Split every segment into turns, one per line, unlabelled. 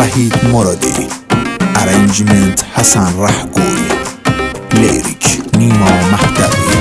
وحید مرادی، ارنجمنت حسن رهگوی، لیریک نیما مهدوی.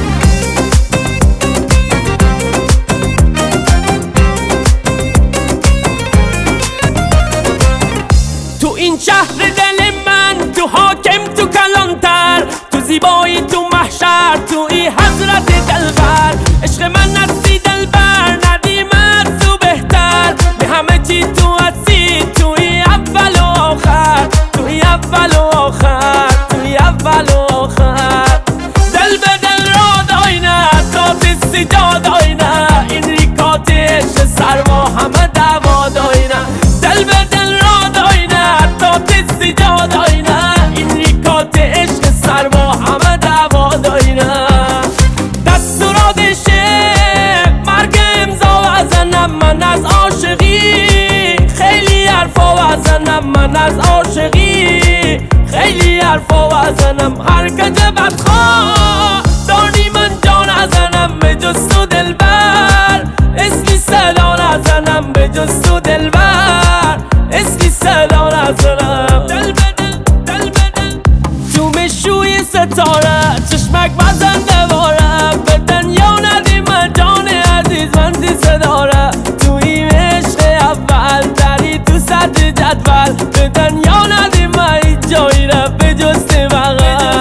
تو این شهر دل من، تو حاکم، تو کلانتر، تو زیبایی، تو محشر، تو این حضرت دلبر. عشق من نسی دلبر، ندیمت تو بهتر، به همه چی تو هستی، تو این اول و آخر، تو این اول و آخر، تو این اول و آخر. دل به دل را داینه، تا دستی جا داینه، این ریکات عشق سر با همه دوا داینه. دل به دل را داینه، تا دستی جا داینه، این ریکات عشق سر با همه دوا داینه. دستوراتشه مرگ امضا بزنم من از عاشقی، خیلی حرفا بزنم من از عاشقی، خیلی حرفا بزنم. هر کجا بدخواه دانی من جا نزنم به جز تو دلبر، اسمی صدا نزنم به جز تو دلبر، اسمی صدا نزنم. دل به دل، دل به دل، تو مشوی ستاره، چشمک بزن دواره، به دنیا ندیم جان عزیز من دیسه داره. تو این عشق اول تری تو سطح جدول، به دنیا ندیم هیچ جایی را به جز بغل.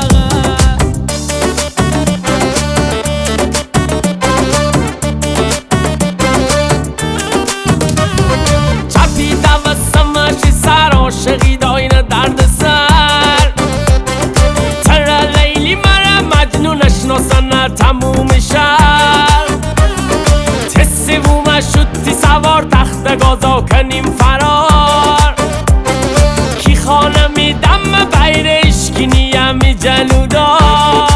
چپی دوستمشی سر عاشقی داینه درد سر، تر لیلی مرا مجنون اشناسن تموم شهر. تسی بومه شدی سوار تخت گازا کنیم فرار، کی خانه میدم بیر اشکی نیمی جلودار.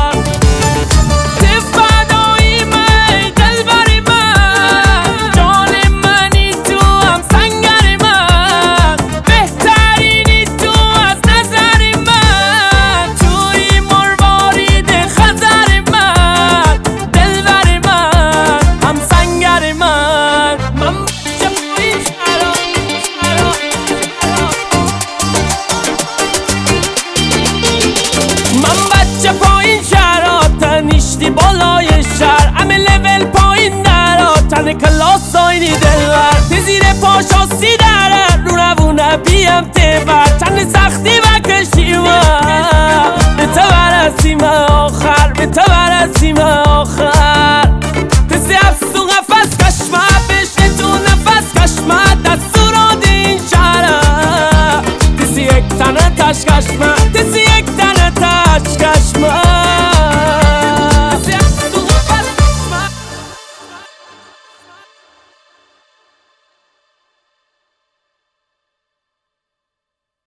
بالای شهر همه لول پایین درا، تن کلاس آینی دلبر، تزیر پاشاستی داره، رو روونه بیم تبر، تن سختی بکشیم به تو برسیم آخر، به تو برسیم آخر. تسی افسو قفص کشمه بشنه تو نفس کشمه، دستورات این شهره، تسی یک تنه تش کشمه، تسی یک تنه تش کشمه.